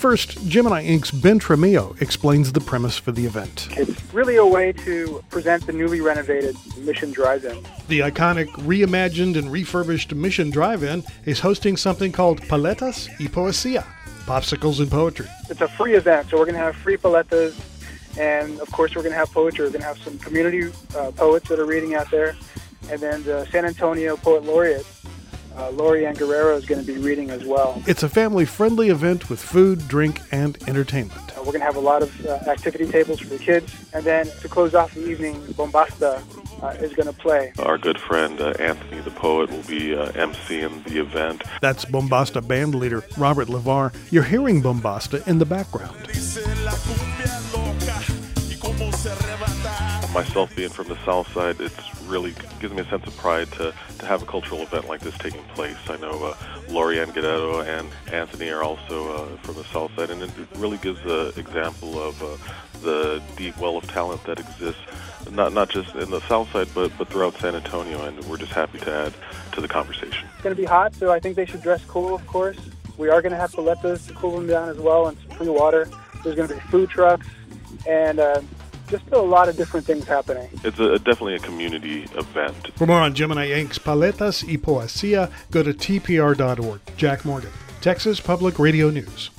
First, Gemini Inc.'s Ben Tremillo explains the premise for the event. It's really a way to present the newly renovated Mission Drive-In. The iconic, reimagined, and refurbished Mission Drive-In is hosting something called Paletas y Poesía, popsicles and poetry. It's a free event, so we're going to have free paletas, and of course we're going to have poetry. We're going to have some community poets that are reading out there, and then the San Antonio Poet Laureate, Lori Ann Guerrero, is going to be reading as well. It's a family-friendly event with food, drink, and entertainment. We're going to have a lot of activity tables for the kids. And then to close off the evening, Bombasta is going to play. Our good friend Anthony the Poet will be emceeing the event. That's Bombasta band leader Robert LeVar. You're hearing Bombasta in the background. Myself being from the South Side, it's really gives me a sense of pride to have a cultural event like this taking place. I know Lori Ann Guerrero and Anthony are also from the South Side, and it really gives an example of the deep well of talent that exists, not just in the South Side, but throughout San Antonio, and we're just happy to add to the conversation. It's going to be hot, so I think they should dress cool, of course. We are going to have paletas to cool them down as well, and some free water. There's going to be food trucks, and just a lot of different things happening. It's definitely a community event. For more on Gemini Inc.'s Paletas y Poesía, go to tpr.org. Jack Morgan, Texas Public Radio News.